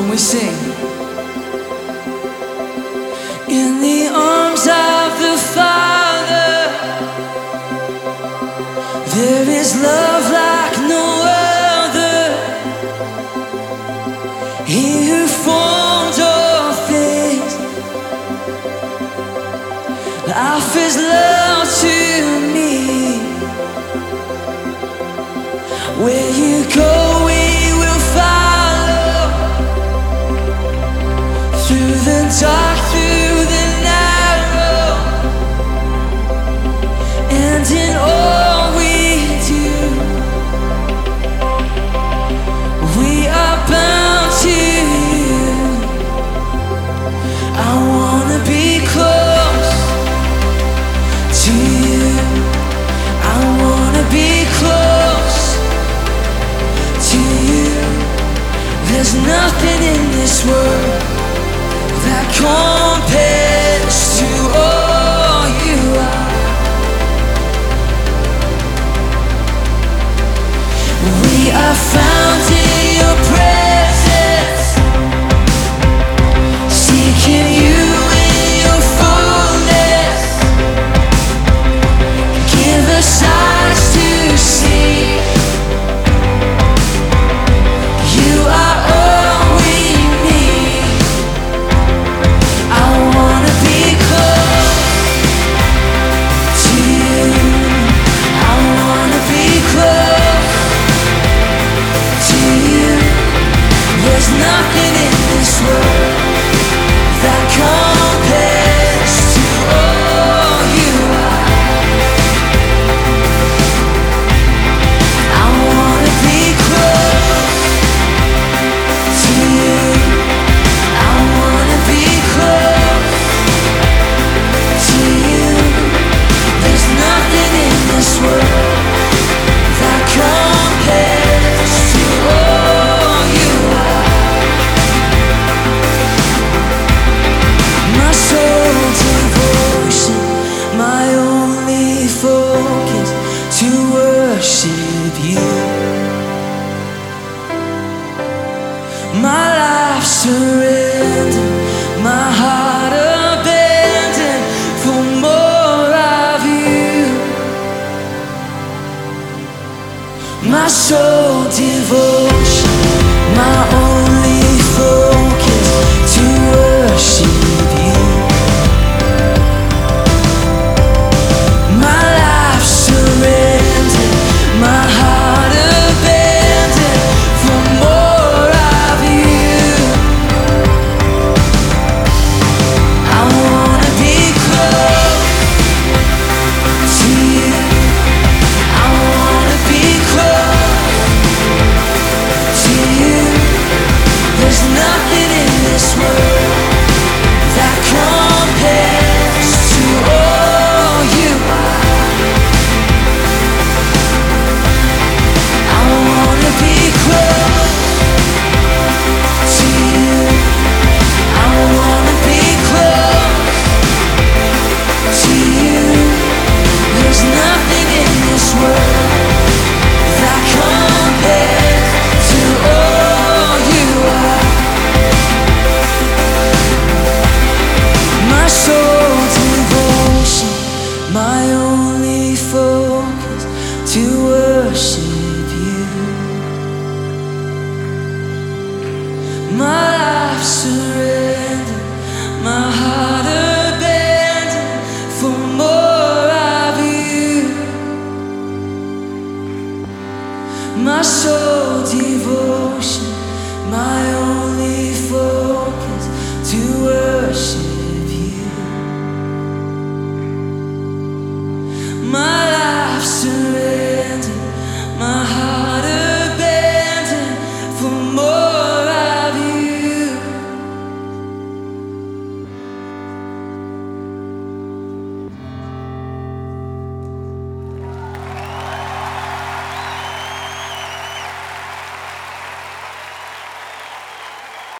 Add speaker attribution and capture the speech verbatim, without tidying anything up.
Speaker 1: when we sing. In the arms of the Father, there is love like no other. He who formed all things, life is love to me. Where you go, we will follow. Through the dark, through the narrow, and in all we do, we are bound to you. I wanna be close to you. I wanna be close to you. There's nothing in this world that compares to all you are. We are found in your presence, seeking you in your fullness. Give us eyes to see. You are all we need. I wanna be close to you. I wanna be close to you. There's nothing in this world that compares to all you are. I wanna be close to you. I wanna be close to you. There's nothing in this world that compares to all you are. My sole devotion, my only focus, to worship you. My life surrender, my heart abandoned for more of you. My sole devotion, my only focus, to worship you. My life surrender, my heart abandoned for more of you. I wanna be close to you. I wanna be close to you. There's nothing in this world that compares to all you are. I wanna be close to you. I wanna be close to you. There's nothing in this world that compares to all you are. My sole devotion, my only focus, to worship you. My life surrender, my heart abandoned for more of you. My sole devotion, my only focus, to worship